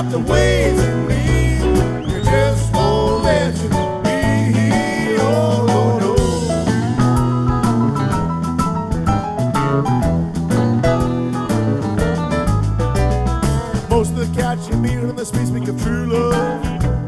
the ways you lead, you just won't let you be. Oh, no, no. Most of the cats you meet on the street speak of true love.